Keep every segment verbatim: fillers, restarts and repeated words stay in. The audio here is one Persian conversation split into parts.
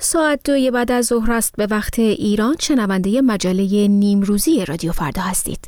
ساعت دوی بعد از ظهر است به وقت ایران. شنونده مجله نیمروزی رادیو فردا هستید.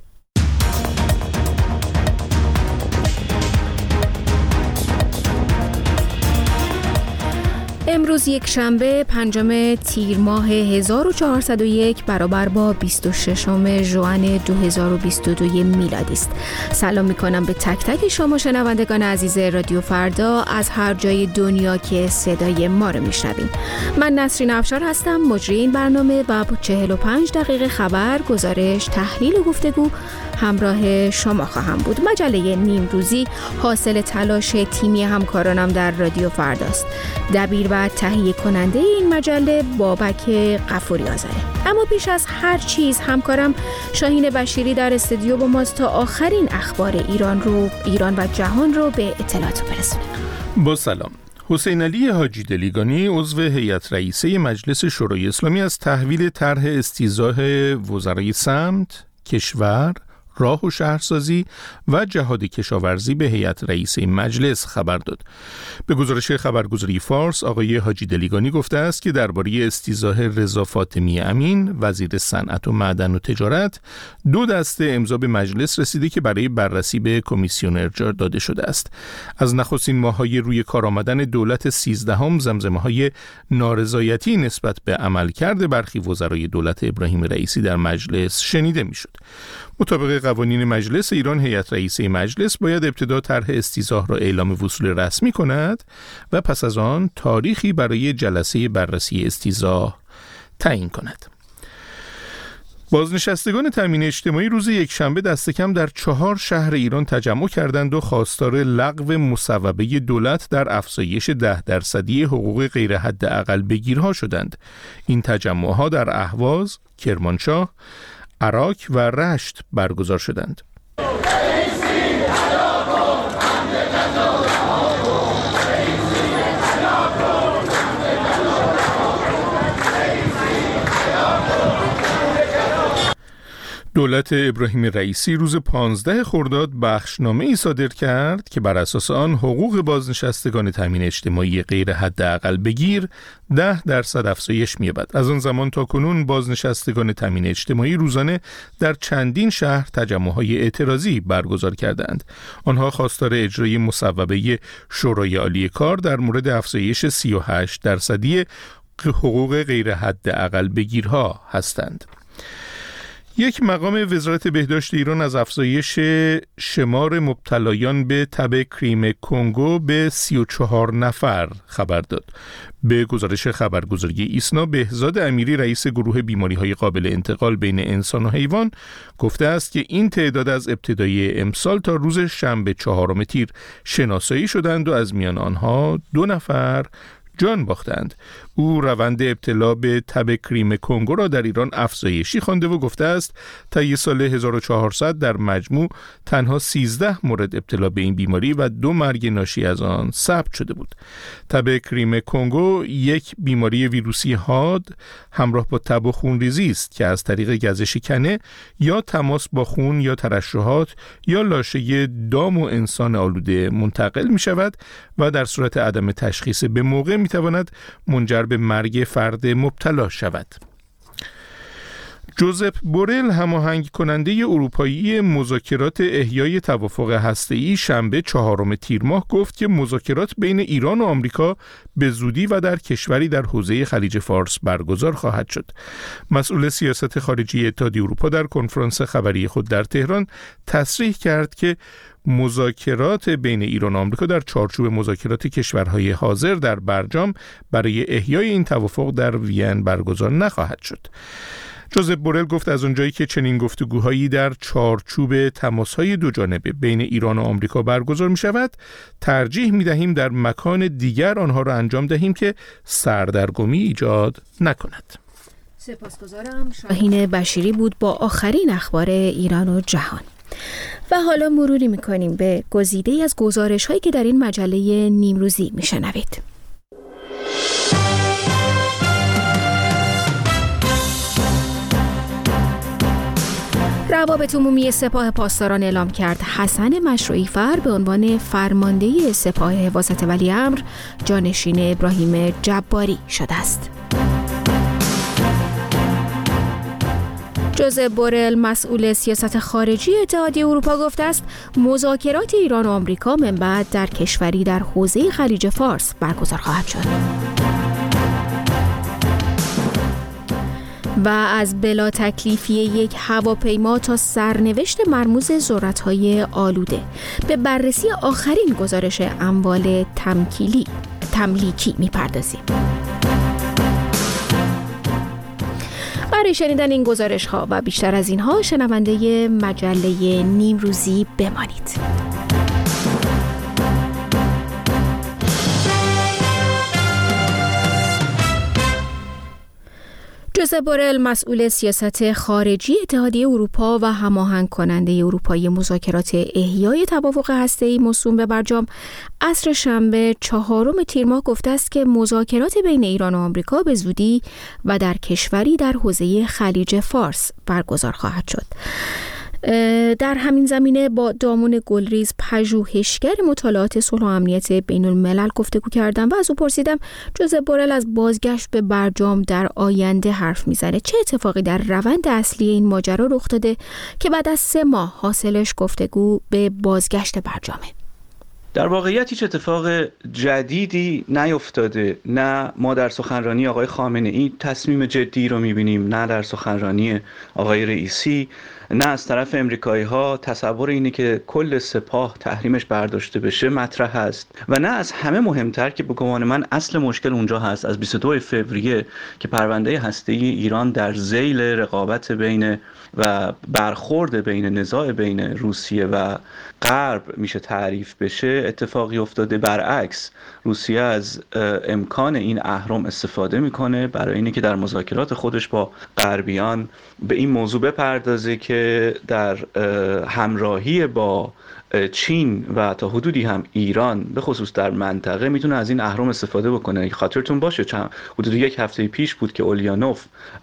امروز یک شنبه پنجم تیر ماه هزار و چهارصد و یک برابر با بیست و ششم ژوئن دو هزار و بیست و دو میلادی است. سلام میکنم به تک تک شما شنوندگان عزیز رادیو فردا از هر جای دنیا که صدای ما رو میشنوین. من نسرین افشار هستم، مجری این برنامه و با چهل و پنج دقیقه خبر، گزارش، تحلیل و گفتگو همراه شما خواهم بود. مجله نیمروزی حاصل تلاش تیمی همکارانم در رادیو فرداست. دبیر و تهیه کننده این مجله بابک غفوری آذره. اما پیش از هر چیز همکارم شاهین بشیری در استودیو با ماست تا آخرین اخبار ایران رو ایران و جهان رو به اطلاعات برسونه. با سلام. حسین علی حاجی دلیگانی عضو هیئت رئیسه مجلس شورای اسلامی از تحویل طرح استیضاح وزرای سمت، کشور، راه و شهرسازی و جهاد کشاورزی به هیئت رئیسه مجلس خبر داد. به گزارش خبرگزاری فارس، آقای حاجی دلیگانی گفته است که درباره استیضاح رضا فاطمی امین، وزیر صنعت و معدن و تجارت، دو دسته امضا به مجلس رسیده که برای بررسی به کمیسیون ارجاع داده شده است. از نخستین ماه‌های روی کار آمدن دولت سیزدهم زمزمه‌های نارضایتی نسبت به عملکرد برخی وزرای دولت ابراهیم رئیسی در مجلس شنیده می‌شد. مطابق قوانین مجلس ایران، هیئت رئیسه مجلس باید ابتدا طرح استیضاح را اعلام وصول رسمی کند و پس از آن تاریخی برای جلسه بررسی استیضاح تعیین کند. بازنشستگان تامین اجتماعی روز یکشنبه دست کم در چهار شهر ایران تجمع کردند و خواستار لغو مصوبه دولت در افزایش ده درصدی حقوق غیر حداقل بگیرها شدند. این تجمعها در اهواز، کرمانشاه، عراق و رشت برگزار شدند. دولت ابراهیم رئیسی روز پانزده خرداد بخشنامه‌ای صادر کرد که بر اساس آن حقوق بازنشستگان تامین اجتماعی غیر حداقل بگیر ده درصد افزایش می‌یابد. از آن زمان تا کنون بازنشستگان تامین اجتماعی روزانه در چندین شهر تجمع‌های اعتراضی برگزار کردند. آنها خواستار اجرای مصوبه شورای عالی کار در مورد افزایش سی و هشت درصدی حقوق غیر حداقل بگیرها هستند. یک مقام وزارت بهداشت ایران از افزایش شمار مبتلایان به تب کریم کنگو به سی و چهار نفر خبر داد. به گزارش خبرگزاری ایسنا، بهزاد امیری رئیس گروه بیماری‌های قابل انتقال بین انسان و حیوان گفته است که این تعداد از ابتدای امسال تا روز شنبه چهارم تیر شناسایی شدند و از میان آنها دو نفر جان باختند. او روند ابتلا به تب کریم کنگو را در ایران افزایشی خوانده و گفته است طی سال هزار و چهارصد در مجموع تنها سیزده مورد ابتلا به این بیماری و دو مرگ ناشی از آن ثبت شده بود. تب کریم کنگو یک بیماری ویروسی حاد همراه با تب و خونریزی است که از طریق گزش کنه یا تماس با خون یا ترشحات یا لاشه دام و انسان آلوده منتقل می شود و در صورت عدم تشخیص به موقع می تواند منجر به مرگ فرد مبتلا شود. جوزپ بورل، هماهنگ کننده اروپایی مذاکرات احیای توافق هسته‌ای، شنبه چهارم تیر ماه گفت که مذاکرات بین ایران و آمریکا به زودی و در کشوری در حوزه خلیج فارس برگزار خواهد شد. مسئول سیاست خارجی اتحادیه اروپا در کنفرانس خبری خود در تهران تصریح کرد که مذاکرات بین ایران و آمریکا در چارچوب مذاکرات کشورهای حاضر در برجام برای احیای این توافق در وین برگزار نخواهد شد. جوزپ بورل گفت از اونجایی که چنین گفتگوهایی در چارچوب تماسهای دو جانبه بین ایران و آمریکا برگزار می شود، ترجیح می دهیم در مکان دیگر آنها را انجام دهیم که سردرگمی ایجاد نکند. سپاسگزارم. شاهین بشیری بود با آخرین اخبار ایران و جهان. و حالا مروری میکنیم به گزیده‌ای از گزارش‌هایی که در این مجله نیمروزی میشنوید. روابط عمومی سپاه پاسداران اعلام کرد حسن مشروعی فر به عنوان فرمانده سپاه حفاظت ولیعمر جانشین ابراهیم جباری شده است. جوزف بورل مسئول سیاست خارجی اتحادیه اروپا گفته است مذاکرات ایران و آمریکا من بعد در کشوری در حوزه خلیج فارس برگزار خواهد شد. و از بلا تکلیفی یک هواپیما تا سرنوشت مرموز ذرت‌های آلوده به بررسی آخرین گزارش اموال تمکیلی تملیکی می‌پردازیم. برای شنیدن این گزارش‌ها و بیشتر از اینها شنونده مجله نیمروزی بمانید. جوزف بورل مسئول سیاست خارجی اتحادیه اروپا و هماهنگ کننده اروپایی مذاکرات احیای توافق هسته‌ای موسوم به برجام عصر شنبه چهارم تیر ماه گفته است که مذاکرات بین ایران و آمریکا به زودی و در کشوری در حوزه خلیج فارس برگزار خواهد شد. در همین زمینه با دامون گلریز پژوهشگر مطالعات صلح و امنیت بین الملل گفتگو کردم و از او پرسیدم جوزف بورل از بازگشت به برجام در آینده حرف میزنه. چه اتفاقی در روند اصلی این ماجرا رخ داده که بعد از سه ماه حاصلش گفتگو به بازگشت برجامه؟ در واقعیت هیچ اتفاق جدیدی نیفتاده. نه ما در سخنرانی آقای خامنه ای تصمیم جدی رو میبینیم، نه در سخنرانی آقای رئیسی، نه از طرف امریکایی ها تصور اینه که کل سپاه تحریمش برداشته بشه مطرح هست و نه از همه مهمتر که به گمان من اصل مشکل اونجا هست. از بیست و دوم فوریه که پرونده هسته‌ای ایران در ذیل رقابت بین و برخورد بین نزاع بین روسیه و غرب میشه تعریف بشه اتفاقی افتاده. برعکس روسیه از امکان این اهرم استفاده میکنه برای اینه که در مذاکرات خودش با غربیان به این موضوع بپردازه که در همراهی با چین و تا حدودی هم ایران به خصوص در منطقه میتونه از این اهرم استفاده بکنه. خاطرتون باشه چند حدود یک هفته پیش بود که اولیانوف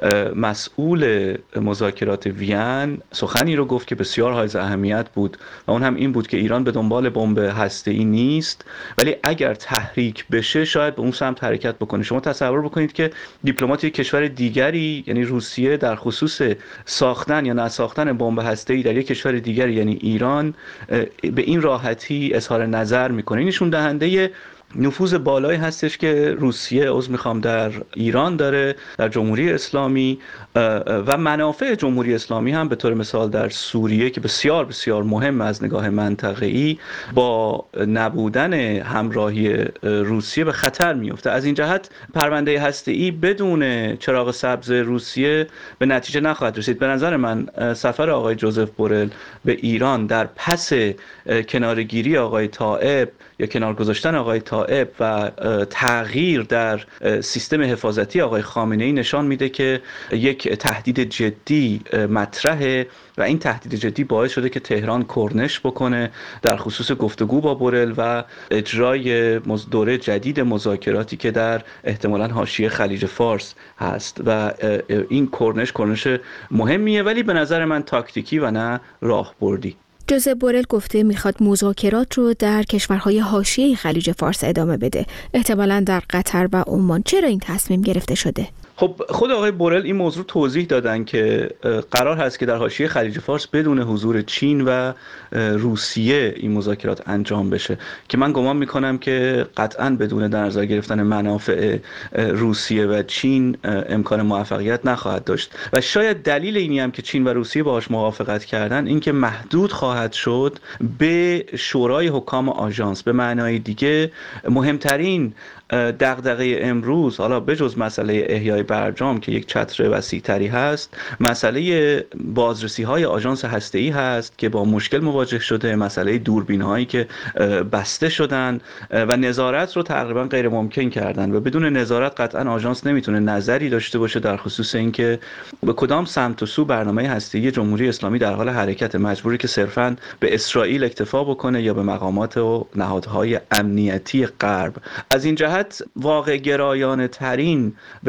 مسئول مذاکرات وین سخنی رو گفت که بسیار حائز اهمیت بود و اون هم این بود که ایران به دنبال بمب هسته‌ای نیست، ولی اگر تحریک بشه شاید به اون سمت حرکت بکنه. شما تصور بکنید که دیپلمات یک کشور دیگری یعنی روسیه در خصوص ساختن یا نساختن بمب هسته‌ای در یک کشور دیگری یعنی ایران به این راحتی اظهار نظر میکنه. این نشون دهنده نفوذ بالایی هستش که روسیه عضو میخوام در ایران داره، در جمهوری اسلامی و منافع جمهوری اسلامی هم به طور مثال در سوریه که بسیار بسیار مهم از نگاه منطقه‌ای با نبودن همراهی روسیه به خطر میفته. از این جهت پرونده هسته‌ای بدون چراغ سبز روسیه به نتیجه نخواهد رسید. به نظر من سفر آقای جوزف بورل به ایران در پس کنارگیری آقای طائب یا کنار گذاشتن آقای طائب و تغییر در سیستم حفاظتی آقای خامنه ای نشان میده که یک تهدید جدی مطرحه و این تهدید جدی باعث شده که تهران کرنش بکنه در خصوص گفتگو با بورل و اجرای دوره جدید مذاکراتی که در احتمالاً حاشیه خلیج فارس هست و این کرنش کرنش مهمیه ولی به نظر من تاکتیکی و نه راهبردی. جوزف بورل گفته میخواد مذاکرات رو در کشورهای حاشیه خلیج فارس ادامه بده، احتمالاً در قطر و عمان. چرا این تصمیم گرفته شده؟ خب خود آقای بورل این موضوع توضیح دادن که قرار هست که در حاشیه خلیج فارس بدون حضور چین و روسیه این مذاکرات انجام بشه که من گمان میکنم که قطعاً بدون در نظر گرفتن منافع روسیه و چین امکان موفقیت نخواهد داشت و شاید دلیل اینی هم که چین و روسیه باهاش موافقت کردن این که محدود خواهد شد به شورای حکام آژانس. به معنای دیگه مهمترین دغدغه امروز حالا بجز مسئله احیای برجام که یک چتر وسیع‌تری هست، مسئله بازرسی‌های آژانس هسته‌ای هست که با مشکل مواجه شده، مسئله دوربین‌هایی که بسته شدن و نظارت رو تقریبا غیر ممکن کردن و بدون نظارت قطعا آژانس نمیتونه نظری داشته باشه در خصوص اینکه به کدام سمت و سو برنامه هسته‌ای جمهوری اسلامی در حال حرکت، مجبوری که صرفاً به اسرائیل اکتفا بکنه یا به مقامات و نهادهای امنیتی غرب. از این جهت واقع گرایانه ترین به گمان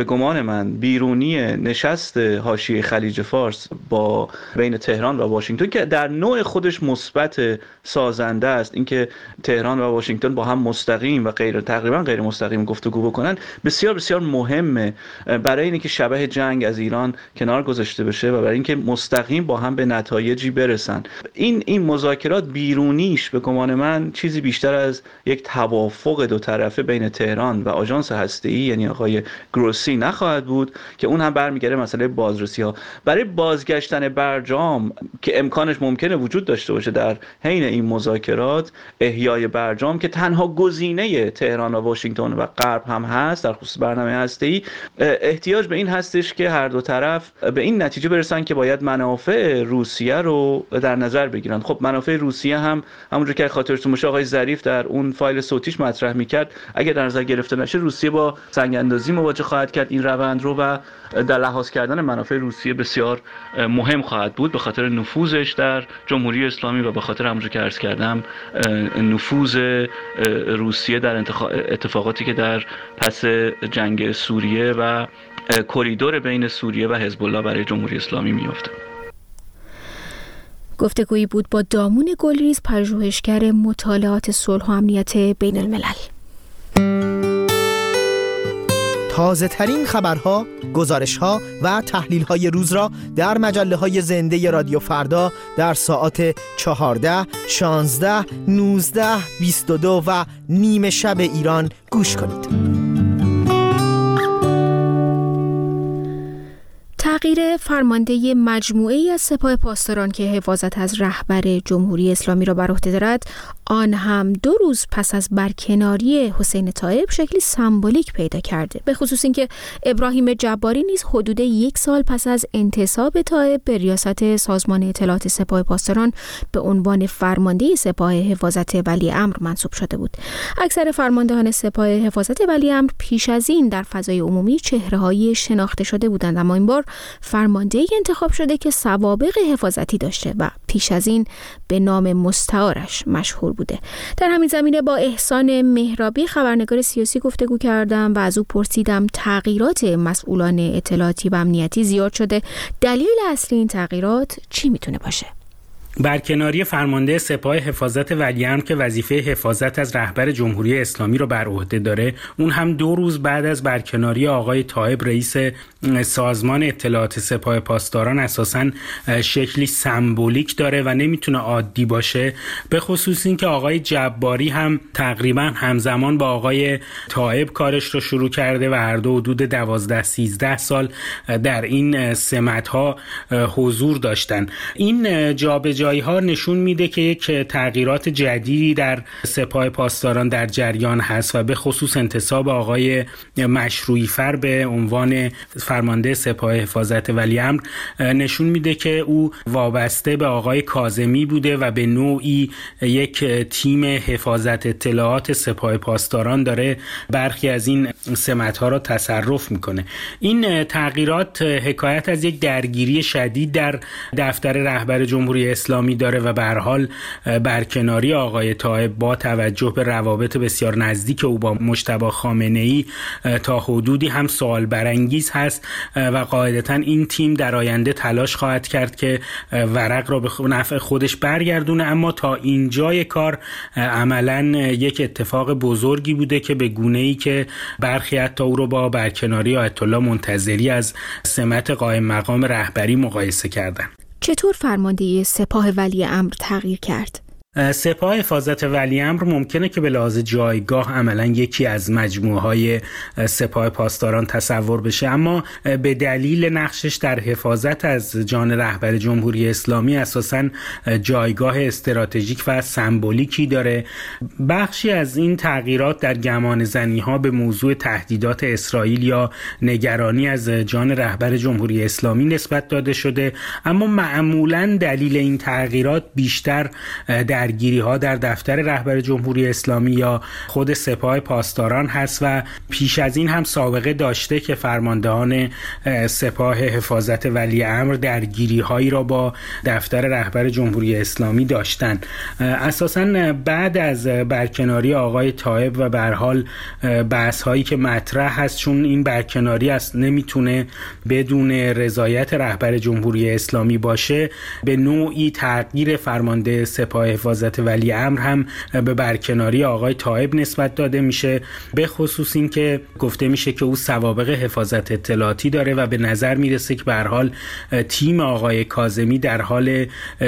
من بیرونی نشست حاشیه خلیج فارس با بین تهران و واشنگتن که در نوع خودش مثبت سازنده است، اینکه تهران و واشنگتن با هم مستقیم و غیر تقریبا غیر مستقیم گفتگو بکنن، بسیار بسیار مهمه برای اینکه شبح جنگ از ایران کنار گذاشته بشه و برای اینکه مستقیم با هم به نتایجی برسن. این این مذاکرات بیرونیش به گمان من چیزی بیشتر از یک توافق دو طرفه بین تهران و آژانس هسته‌ای یعنی آقای گروسی نخواهد بود که اون هم برمیگره مسئله بازرسی‌ها. برای بازگشتن برجام که امکانش ممکنه وجود داشته باشه در حین این مذاکرات، احیای برجام که تنها گزینه تهران و واشنگتن و غرب هم هست در خصوص برنامه هسته‌ای، احتیاج به این هستش که هر دو طرف به این نتیجه برسن که باید منافع روسیه رو در نظر بگیرن. خب منافع روسیه هم همونجور که خاطرتون باشه آقای ظریف در اون فایل صوتیش مطرح میکرد، اگه در نظر گرفته نشه روسیه با سنگ اندازی مواجه خواهد کرد این روند رو و در لحاظ کردن منافع روسیه بسیار مهم خواهد بود به خاطر نفوذش در جمهوری اسلامی و به خاطر همونجور که عرض کردم نفوذ روسیه در اتفاقاتی که در پس جنگ سوریه و کریدور بین سوریه و حزب الله برای جمهوری اسلامی میفته. گفتگویی بود با دامون گلریز، پژوهشگر مطالعات صلح و امنیت بین الملل. تازه ترین خبرها، گزارشها و تحلیل‌های روز را در مجله‌های زنده رادیو فردا در ساعات چهارده، شانزده، نوزده، بیست و دو و نیم شب ایران گوش کنید. تغییر فرمانده مجموعه‌ای از سپاه پاسداران که حفاظت از رهبر جمهوری اسلامی را بر عهده دارد، آن هم دو روز پس از برکناری حسین طایب شکلی سمبولیک پیدا کرده، به خصوص اینکه ابراهیم جباری نیز حدود یک سال پس از انتصاب طایب به ریاست سازمان اطلاعات سپاه پاسداران به عنوان فرمانده سپاه حفاظت ولیعمر منصوب شده بود. اکثر فرماندهان سپاه حفاظت ولیعمر پیش از این در فضای عمومی چهره‌های شناخته شده بودند، اما این بار فرماندهی انتخاب شده که سوابق حفاظتی داشته و پیش از این به نام مستعارش مشهور بوده. در همین زمینه با احسان مهرابی خبرنگار سیاسی گفتگو کردم و از او پرسیدم تغییرات مسئولان اطلاعاتی و امنیتی زیاد شده، دلیل اصلی این تغییرات چی میتونه باشه؟ برکناری فرمانده سپاه حفاظت ولیعمر که وظیفه حفاظت از رهبر جمهوری اسلامی رو بر عهده داره، اون هم دو روز بعد از برکناری آقای طایب رئیس سازمان اطلاعات سپاه پاسداران، اساساً شکلی سمبولیک داره و نمیتونه عادی باشه، به خصوص این که آقای جباری هم تقریبا همزمان با آقای طایب کارش رو شروع کرده و هر دو حدود دوازده سیزده سال در این سمت‌ها حضور داشتن. این جابجایی ها نشون میده که یک تغییرات جدیدی در سپاه پاسداران در جریان هست و به خصوص انتصاب آقای مشروعی‌فر به عنوان فرمانده سپاه حفاظت ولیعمر نشون میده که او وابسته به آقای کاظمی بوده و به نوعی یک تیم حفاظت اطلاعات سپاه پاسداران داره برخی از این سمت‌ها را تصرف میکنه. این تغییرات حکایت از یک درگیری شدید در دفتر رهبر جمهوری اسلامی داره و به هر حال برکناری آقای طایب با توجه به روابط بسیار نزدیک او با مجتبی خامنه‌ای تا حدودی هم سوال برانگیز هست و قاعدتاً این تیم در آینده تلاش خواهد کرد که ورق را به نفع خودش برگردونه، اما تا اینجای کار عملاً یک اتفاق بزرگی بوده که به گونه‌ای که برخی حتی او رو با برکناری آیت الله منتظری از سمت قائم مقام رهبری مقایسه کردن. چطور فرماندهی سپاه ولیعمر تغییر کرد؟ سپاه حفاظت ولیعمر ممکنه که به لحاظ جایگاه عملا یکی از مجموعه‌های سپاه پاسداران تصور بشه، اما به دلیل نقشش در حفاظت از جان رهبر جمهوری اسلامی اساساً جایگاه استراتژیک و سمبولیکی داره. بخشی از این تغییرات در گمانه‌زنی‌ها به موضوع تهدیدات اسرائیل یا نگرانی از جان رهبر جمهوری اسلامی نسبت داده شده، اما معمولاً دلیل این تغییرات بیشتر در درگیری‌ها در دفتر رهبر جمهوری اسلامی یا خود سپاه پاسداران هست و پیش از این هم سابقه داشته که فرماندهان سپاه حفاظت ولیعمر درگیری‌هایی را با دفتر رهبر جمهوری اسلامی داشتند. اساساً بعد از برکناری آقای طایب و به هر حال بحث‌هایی که مطرح هست، چون این برکناری است نمیتونه بدون رضایت رهبر جمهوری اسلامی باشه، به نوعی تغییر فرمانده سپاه حفاظت ولیعمر هم به برکناری آقای طایب نسبت داده میشه، به خصوص این که گفته میشه که او سوابق حفاظت اطلاعاتی داره و به نظر میرسه که به هر حال تیم آقای کاظمی در حال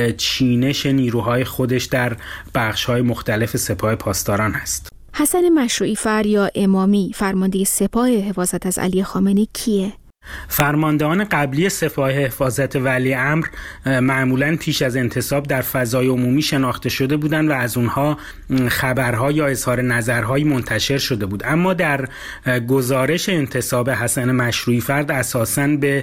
چینش نیروهای خودش در بخش‌های مختلف سپاه پاسداران هست. حسن مشروعی فر یا امامی، فرمانده سپاه حفاظت از علی خامنه‌ای کیه؟ فرماندهان قبلی سپاه حفاظت ولیعمر معمولاً پیش از انتصاب در فضای عمومی شناخته شده بودند و از اونها خبرها یا اظهار نظرهایی منتشر شده بود، اما در گزارش انتصاب حسن مشروعی فرد اساساً به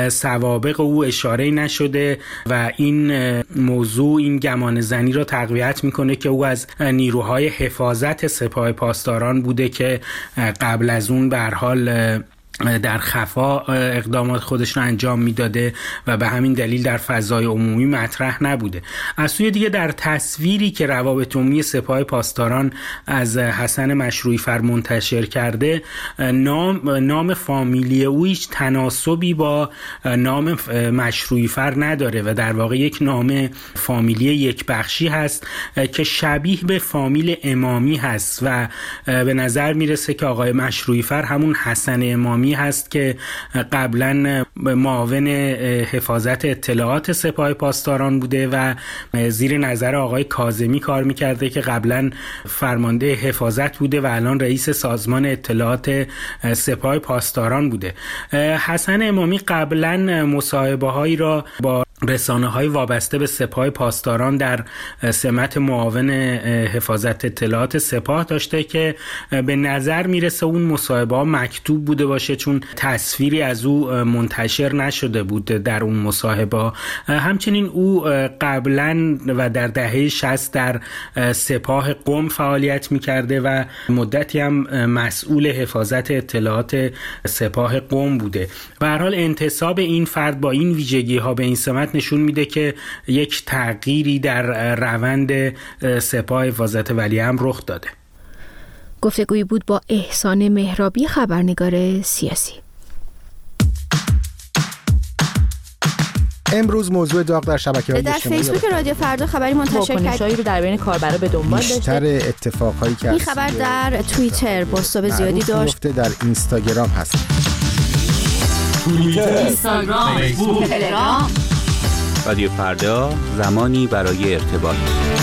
سوابق او اشاره نشده و این موضوع این گمان زنی را تقویت میکنه که او از نیروهای حفاظت سپاه پاسداران بوده که قبل از اون به هر حال در خفا اقدامات خودش رو انجام میداده و به همین دلیل در فضای عمومی مطرح نبوده. از سوی دیگه در تصویری که روابط عمومی سپاه پاسداران از حسن مشروعی فر منتشر کرده، نام نام فامیلی او هیچ تناسبی با نام مشروعی فر نداره و در واقع یک نام فامیلی یک بخشی هست که شبیه به فامیل امامی هست و به نظر میرسه که آقای مشروعی فر همون حسن امامی هست که قبلا معاون حفاظت اطلاعات سپاه پاسداران بوده و زیر نظر آقای کاظمی کار میکرده که قبلا فرمانده حفاظت بوده و الان رئیس سازمان اطلاعات سپاه پاسداران بوده. حسن امامی قبلا مصاحبه هایی را با رسانه‌های وابسته به سپاه پاسداران در سمت معاون حفاظت اطلاعات سپاه داشته که به نظر میرسه اون مصاحبه‌ها مکتوب بوده باشه، چون تصویری از او منتشر نشده بود در اون مصاحبه. همچنین او قبلا و در دهه شصت در سپاه قم فعالیت میکرده و مدتی هم مسئول حفاظت اطلاعات سپاه قم بوده. به هر حال انتصاب این فرد با این ویژگی‌ها به این سمت نشون میده که یک تغییری در روند سپاه حفاظت ولیعمر رخ داده. گفتگویی بود با احسان مهرابی، خبرنگار سیاسی. امروز موضوع داغ در شبکه‌های اجتماعی در فیسبوک رادیو فردا خبری منتشر کرد رو در بین کاربرا به دنبال داشته. بیشتر اتفاقایی که این خبر در توییتر پست‌های زیادی داشت. در اینستاگرام هست. توییتر، اینستاگرام، فیسبوک، تلگرام. رادیو فردا، زمانی برای ارتباط.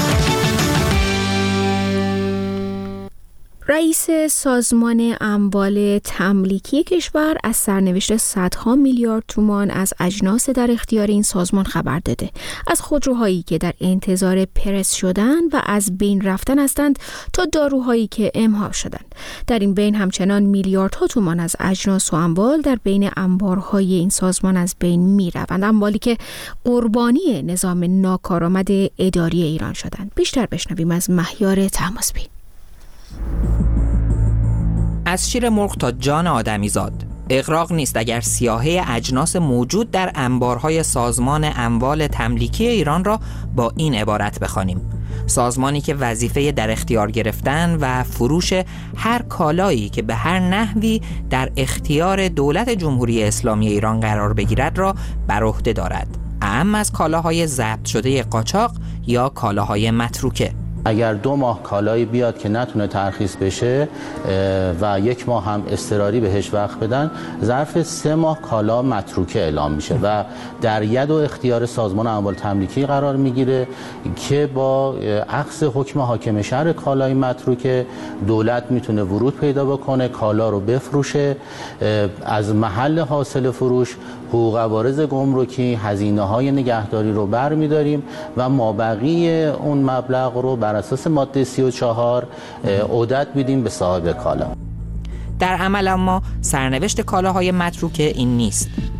رئیس سازمان اموال تملیکی کشور از سرنوشت صدها میلیارد تومان از اجناس در اختیار این سازمان خبر داده. از خودروهایی که در انتظار پرس شدن و از بین رفتن هستند تا داروهایی که امحا شدند. در این بین همچنان میلیاردها تومان از اجناس و اموال در بین انبارهای این سازمان از بین می روند. اموالی که قربانی نظام ناکارآمد اداری ایران شدند. بیشتر بشنویم از مهیار طهماسبی. از شیر مرغ تا جان آدمیزاد، اغراق نیست اگر سیاهه اجناس موجود در انبارهای سازمان اموال تملیکی ایران را با این عبارت بخوانیم: سازمانی که وظیفه در اختیار گرفتن و فروش هر کالایی که به هر نحوی در اختیار دولت جمهوری اسلامی ایران قرار بگیرد را بر عهده دارد، اعم از کالاهای ضبط شده قاچاق یا کالاهای متروکه. اگر دو ماه کالایی بیاد که نتونه ترخیص بشه و یک ماه هم اضطراری بهش وقت بدن، ظرف سه ماه کالا متروکه اعلام میشه و در ید و اختیار سازمان اموال تملیکی قرار میگیره که با اخذ حکم حاکم شهر کالای متروکه دولت میتونه ورود پیدا بکنه، کالا رو بفروشه، از محل حاصل فروش حقوق عوارض گمرکی، هزینه‌های نگهداری رو برمی‌داریم و مابقی اون مبلغ رو بر اساس ماده سی و چهار عدت میدیم به صاحب کالا. در عمل اما سرنوشت کالاهای متروکه این نیست.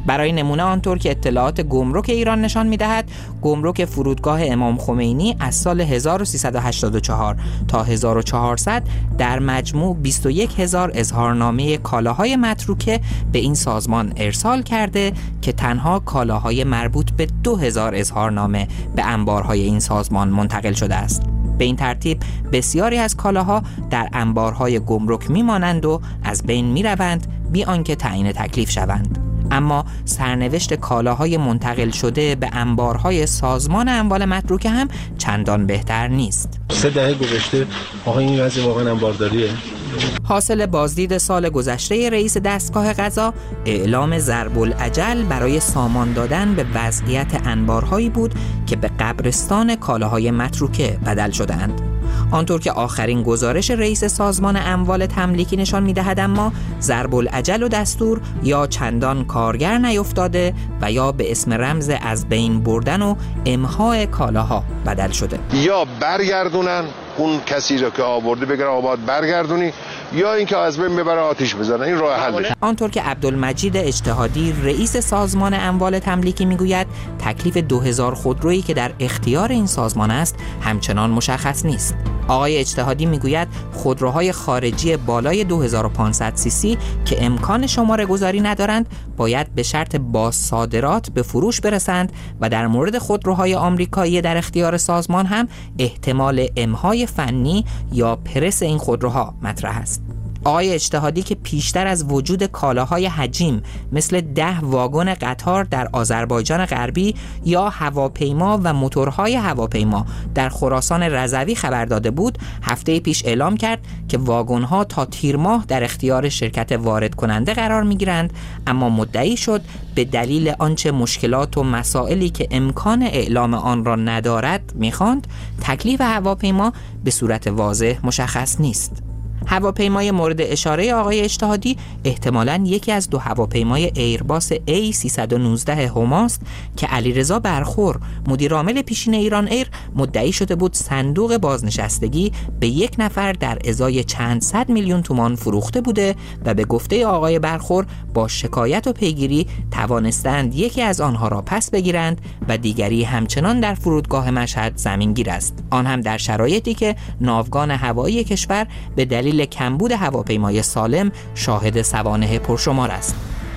برای نمونه آنطور که اطلاعات گمرک ایران نشان می‌دهد، گمرک فرودگاه امام خمینی از سال هزار و سیصد و هشتاد و چهار تا هزار و چهارصد در مجموع بیست و یک هزار اظهارنامه کالاهای متروکه به این سازمان ارسال کرده که تنها کالاهای مربوط به دو هزار اظهارنامه به انبارهای این سازمان منتقل شده است. به این ترتیب بسیاری از کالاها در انبارهای گمرک میمانند و از بین میروند بی آنکه تعیین تکلیف شوند. اما سرنوشت کالاهای منتقل شده به انبارهای سازمان اموال متروکه هم چندان بهتر نیست. سه دهه گذشته آقا این وضع واقعا انبارداریه. حاصل بازدید سال گذشته رئیس دستگاه قضا اعلام ضرب الاجل برای سامان دادن به وضعیت انبارهایی بود که به قبرستان کالاهای متروکه بدل شدند. آنطور که آخرین گزارش رئیس سازمان اموال تملیکی نشان می‌دهد، اما ضرب الاجل و دستور یا چندان کارگر نیفتاده و یا به اسم رمز از بین بردن و امحاء کالاها بدل شده. یا برگردونن اون کسی رو که آورده بگن آباد برگردونی، یا اینکه از بین ببره آتش بزنن. این راه حلشه. آنطور که عبدالمجید اجتهادی رئیس سازمان اموال تملیکی میگوید، تکلیف دو هزار خودرویی که در اختیار این سازمان است همچنان مشخص نیست. آقای اجتهادی میگوید خودروهای خارجی بالای دو هزار و پانصد سی سی که امکان شماره گذاری ندارند باید به شرط بازصادرات به فروش برسند و در مورد خودروهای آمریکایی در اختیار سازمان هم احتمال امحای فنی یا پرس این خودروها مطرح است. آقای اجتهادی که پیشتر از وجود کالاهای حجیم مثل ده واگن قطار در آذربایجان غربی یا هواپیما و موتورهای هواپیما در خراسان رضوی خبر داده بود، هفته پیش اعلام کرد که واگن‌ها تا تیر ماه در اختیار شرکت وارد کننده قرار می‌گیرند، اما مدعی شد به دلیل آنچه مشکلات و مسائلی که امکان اعلام آن را ندارد می‌خواند، تکلیف هواپیما به صورت واضح مشخص نیست. هواپیمای مورد اشاره آقای اجتهادی احتمالاً یکی از دو هواپیمای ایرباس ای سیصد و نوزده هماست که علیرضا برخور مدیرعامل پیشین ایران ایر مدعی شده بود صندوق بازنشستگی به یک نفر در ازای چند صد میلیون تومان فروخته بوده و به گفته آقای برخور با شکایت و پیگیری توانستند یکی از آنها را پس بگیرند و دیگری همچنان در فرودگاه مشهد زمینگیر است، آن هم در شرایطی که ناوگان هوایی کشور به دلیل کمبود هواپیمای سالم شاهد سوانح پرشمار است.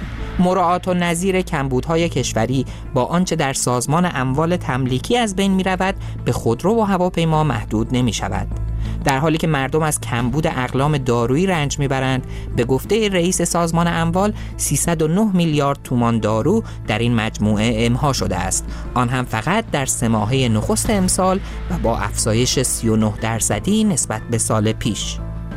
مراعات و نظیر کمبودهای کشوری با آنچه در سازمان اموال تملیکی از بین می رود به خودرو و هواپیما محدود نمی شود. در حالی که مردم از کمبود اقلام دارویی رنج میبرند، به گفته رئیس سازمان اموال سیصد و نه میلیارد تومان دارو در این مجموعه امحا شده است، آن هم فقط در سه ماهه نخست امسال و با افزایش سی و نه درصدی نسبت به سال پیش.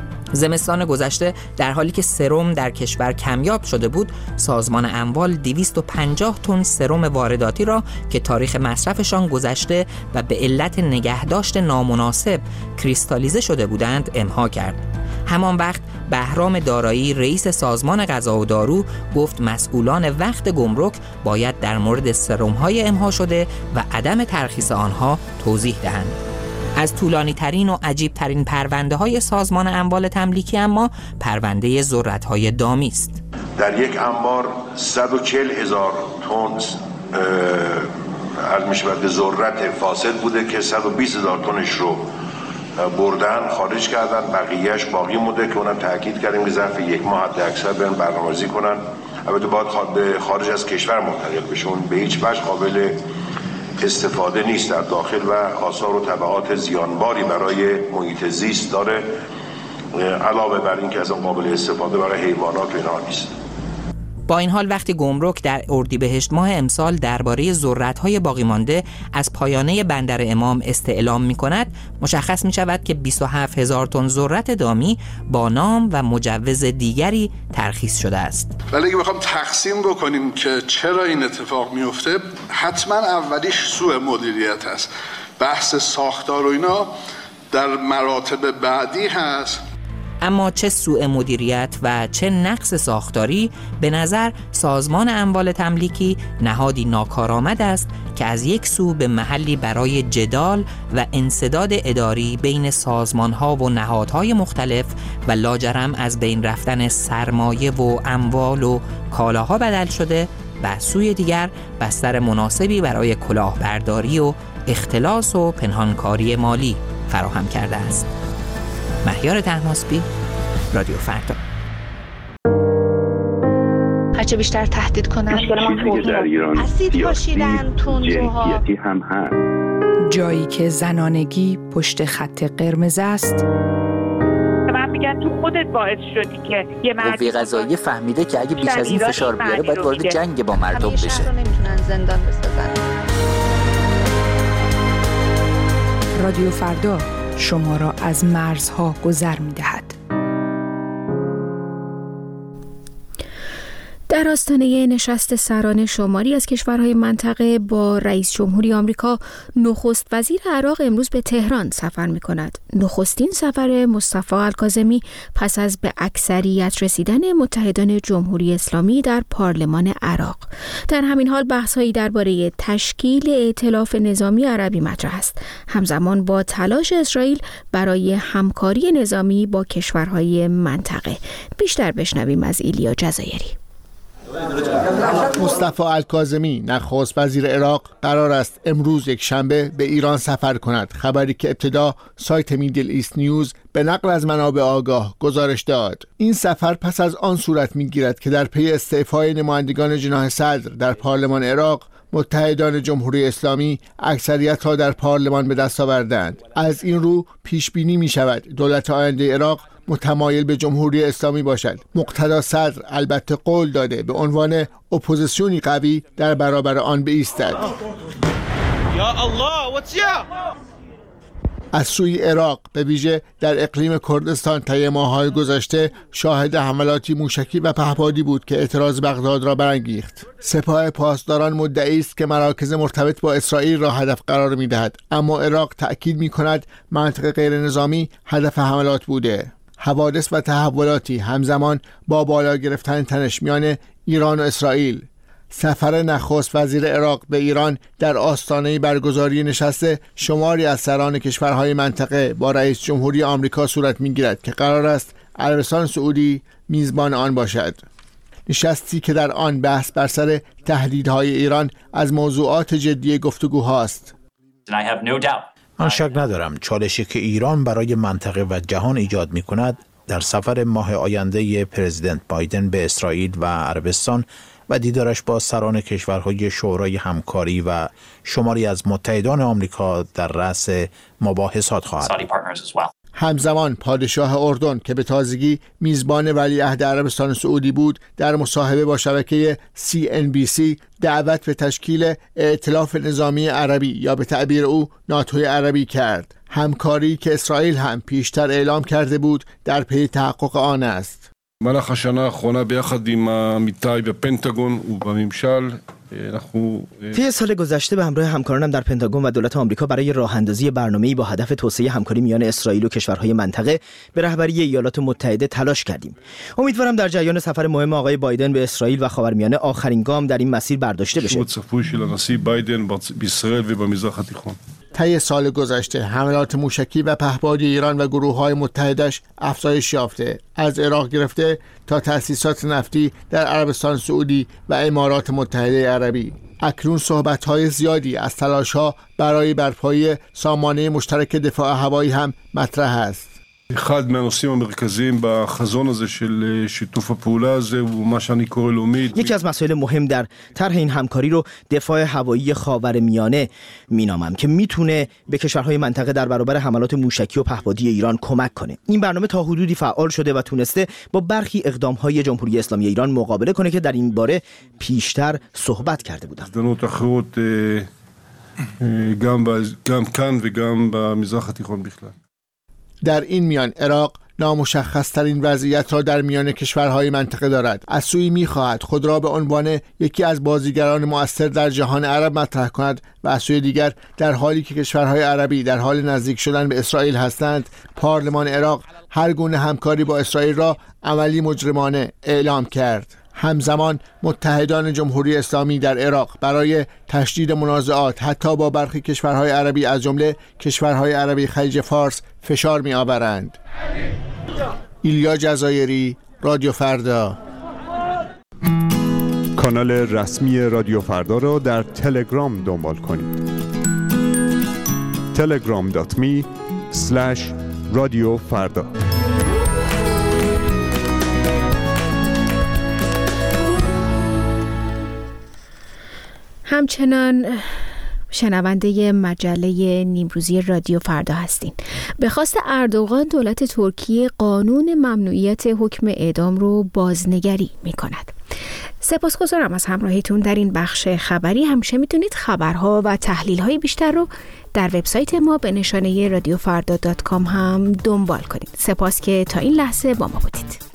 زمستان گذشته در حالی که سرم در کشور کمیاب شده بود، سازمان اموال دویست و پنجاه تن سرم وارداتی را که تاریخ مصرفشان گذشته و به علت نگهداشت نامناسب کریستالیزه شده بودند امحا کرد. همان وقت بهرام دارایی رئیس سازمان غذا و دارو گفت مسئولان وقت گمرک باید در مورد سرم‌های امحا شده و عدم ترخیص آنها توضیح دهند. از طولانی ترین و عجیب ترین پرونده های سازمان اموال تملیکی اما پرونده ذرت‌های دامی است. در یک انبار صد و چهل هزار تن از میشود ذرت فاسد بوده که صد و بیست هزار تنش رو بردن خارج کردن، بقیهش باقی مونده که اونم تاکید کردیم که ظرف یک ماه حد اکثر برن برنامه‌ریزی کنن. البته باید به خارج از کشور منتقل بشه، اون به هیچ وجه قابل استفاده نیست در داخل و آثار و تبعات زیانباری برای محیط زیست داره، علاوه بر این که از قابل استفاده برای حیوانات و اینا نیست. با این حال وقتی گمرک در اردیبهشت ماه امسال درباره ذرت‌های باقی مانده از پایانه بندر امام استعلام می‌کند، مشخص می‌شود که بیست و هفت هزار تن ذرت دامی با نام و مجوز دیگری ترخیص شده است. ولی اگه بخوام تقسیم بکنیم که چرا این اتفاق میفته، حتما اولیش سوء مدیریت هست. بحث ساختار و اینا در مراتب بعدی هست. اما چه سوء مدیریت و چه نقص ساختاری، به نظر سازمان اموال تملیکی نهادی ناکارآمد است که از یک سو به محلی برای جدال و انسداد اداری بین سازمان‌ها و نهادهای مختلف و لاجرم از بین رفتن سرمایه و اموال و کالاها بدل شده و از سوی دیگر بستر مناسبی برای کلاهبرداری و اختلاس و پنهانکاری مالی فراهم کرده است. مهیار طهماسبی، رادیو فردا. هرچه بیشتر تهدید کنن اسید پاشیدن تندروها هم هست. جایی که زنانگی پشت خط قرمز است. من میگم تو خودت باعث شدی که یه مرد قوه قضاییه فهمیده که اگه بیش از این فشار بیاره باید وارد جنگ با مردم بشه. شهر رو نمیتونن زندان بسازن. رادیو فردا شما را از مرزها گذر می‌دهد. در آستانه نشست سران شماری از کشورهای منطقه با رئیس جمهوری آمریکا، نخست وزیر عراق امروز به تهران سفر می‌کند. نخستین سفر مصطفی الکاظمی پس از به اکثریت رسیدن متحدان جمهوری اسلامی در پارلمان عراق. در همین حال بحث‌هایی درباره تشکیل ائتلاف نظامی عربی مطرح است، همزمان با تلاش اسرائیل برای همکاری نظامی با کشورهای منطقه. بیشتر بشنویم از ایلیا جزایری. مصطفی الکاظمی نخست وزیر عراق قرار است امروز یک شنبه به ایران سفر کند، خبری که ابتدا سایت میدل ایست نیوز به نقل از منابع آگاه گزارش داد. این سفر پس از آن صورت می‌گیرد که در پی استعفای نمایندگان جناح صدر در پارلمان عراق، متحدان جمهوری اسلامی اکثریت را در پارلمان به دست آوردند. از این رو پیش بینی می شود دولت آینده عراق متمایل به جمهوری اسلامی باشد. مقتدا صدر البته قول داده به عنوان اپوزیسیونی قوی در برابر آن بایستد. یا الله واتیا. از سوی عراق به ویژه در اقلیم کردستان طی ماه‌های گذشته شاهد حملاتی موشکی و پهپادی بود که اعتراض بغداد را برانگیخت. سپاه پاسداران مدعی است که مراکز مرتبط با اسرائیل را هدف قرار می‌دهد، اما عراق تأکید می‌کند منطقه غیر نظامی هدف حملات بوده. حوادث و تحولاتی همزمان با بالا گرفتن تنش میان ایران و اسرائیل. سفر نخست وزیر عراق به ایران در آستانه برگزاری نشست شماری از سران کشورهای منطقه با رئیس جمهوری آمریکا صورت می‌گیرد که قرار است عربستان سعودی میزبان آن باشد. نشستی که در آن بحث بر سر تهدیدهای ایران از موضوعات جدی گفتگوهاست. من شک ندارم چالشی که ایران برای منطقه و جهان ایجاد می کند در سفر ماه آینده پرزیدنت بایدن به اسرائیل و عربستان و دیدارش با سران کشورهای شورای همکاری و شماری از متحدان آمریکا در رأس مباحثات خواهد. همزمان پادشاه اردن که به تازگی میزبان ولیعهد عربستان سعودی بود، در مصاحبه با شبکه سی ان بی سی دعوت به تشکیل ائتلاف نظامی عربی یا به تعبیر او ناتوی عربی کرد. همکاری که اسرائیل هم پیشتر اعلام کرده بود در پی تحقق آن است. במהלך השנה האחרונה ביחד עם עמיתיי בפנטגון ובממשל طی سال گذشته به همراه همکارانم در پنتاگون و دولت آمریکا برای راه اندازی برنامه‌ای با هدف توسعه همکاری میان اسرائیل و کشورهای منطقه به رهبری ایالات متحده تلاش کردیم. امیدوارم در جریان سفر مهم آقای بایدن به اسرائیل و خاورمیانه آخرین گام در این مسیر برداشته بشه. طی سال گذشته حملات موشکی و پهپادی ایران و گروه‌های متحدش افزایش یافته، از عراق گرفته تا تأسیسات نفتی در عربستان سعودی و امارات متحده عربی. اکنون صحبت‌های زیادی از تلاش‌ها برای برپایی سامانه مشترک دفاع هوایی هم مطرح است. אחד מהנושאים המרכזיים בחזון הזה של שיתוף הפעולה הזה הוא מה שאני קורא לאומית. یکی از مسائل مهم در طرح این همکاری رو دفاع هوایی خاورمیانه مینامم که میتونه به کشورهای منطقه در برابر حملات موشکی و پهپادی ایران کمک کنه. این برنامه تا حدودی فعال شده و تونسته با برخی اقدام‌های جمهوری اسلامی ایران مقابله کنه که در این باره پیشتر صحبت کرده بودم. הזדמנות אחרות גם גם כאן וגם במזרח התיכון בכלל. در این میان عراق نامشخص‌ترین وضعیت را در میان کشورهای منطقه دارد. از سوی می‌خواهد خود را به عنوان یکی از بازیگران مؤثر در جهان عرب مطرح کند و از سوی دیگر در حالی که کشورهای عربی در حال نزدیک شدن به اسرائیل هستند، پارلمان عراق هر گونه همکاری با اسرائیل را عملی مجرمانه اعلام کرد. همزمان متحدان جمهوری اسلامی در عراق برای تشدید منازعات حتی با برخی کشورهای عربی از جمله کشورهای عربی خلیج فارس فشار می آورند. ایلیا جزایری، رادیو فردا. کانال رسمی رادیو فردا را در تلگرام دنبال کنید. تلگرام دات می اسلش رادیو فردا. همچنان شنونده مجله نیمروزی رادیو فردا هستین. به خواست اردوغان دولت ترکیه قانون ممنوعیت حکم اعدام رو بازنگری می کند. سپاسگزارم از همراهیتون در این بخش خبری. همیشه میتونید خبرها و تحلیل‌های بیشتر رو در وبسایت ما به نشانه رادیو فردا دات کام هم دنبال کنید. سپاس که تا این لحظه با ما بودید.